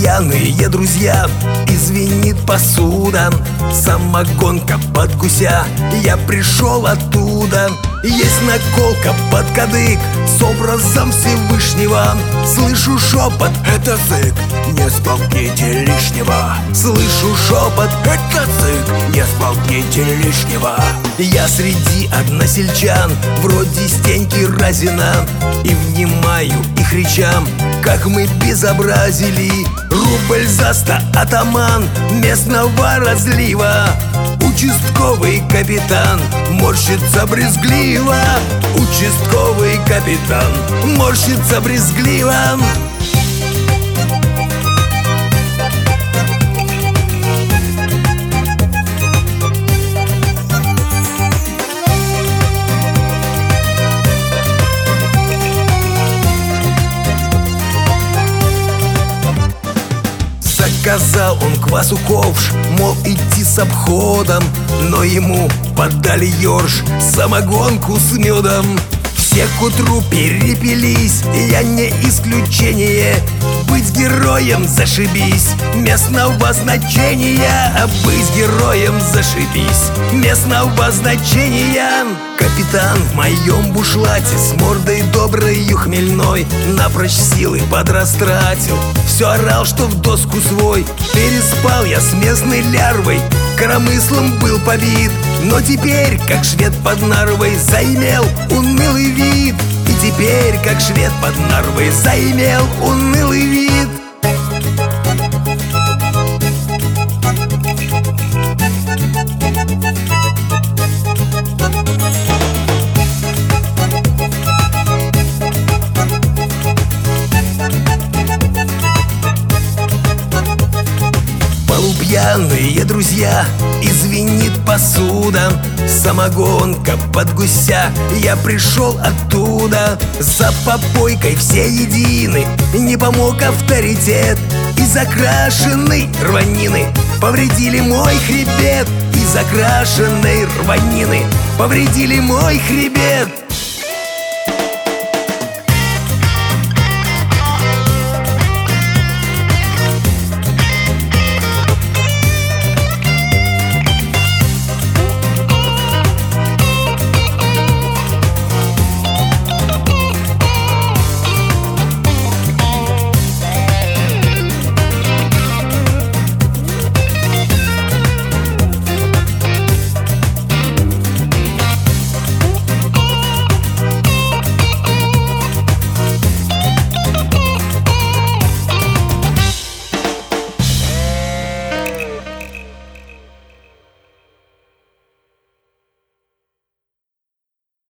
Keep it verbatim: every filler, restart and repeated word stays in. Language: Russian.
Полупьяные друзья, и звенит посуда, самогонка под гуся, я пришел оттуда. Есть наколка под кадык с образом Всевышнего. Слышу шепот, это зык, не сболтните лишнего. Слышу шепот, это зык, не сболтните лишнего. Я среди односельчан, вроде Стеньки Разина, и внимаю их речам, как мы безобразили. Рубль за сто атаман местного разлива. Участковый капитан морщится брезгливо. Участковый капитан морщится брезгливо. Заказал он квасу ковш, мол, идти с обходом, но ему подали ёрш, самогонку с медом. Все к утру перепились, я не исключение. Быть героем зашибись, местного значения. Быть героем зашибись, местного значения. Капитан в моем бушлате с мордой доброю хмельной напрочь силы подрастратил, все орал, что в доску свой. Переспал я с местной лярвой, коромыслом был побит, но теперь, как швед под Нарвой, заимел унылый вид. И теперь, как швед под Нарвой, заимел унылый вид. Полупьяные друзья, и звенит посуда, самогонка под гуся, я пришел оттуда. За попойкой все едины, не помог авторитет. Из окрашенной рванины повредили мой хребет. Из окрашенной рванины повредили мой хребет.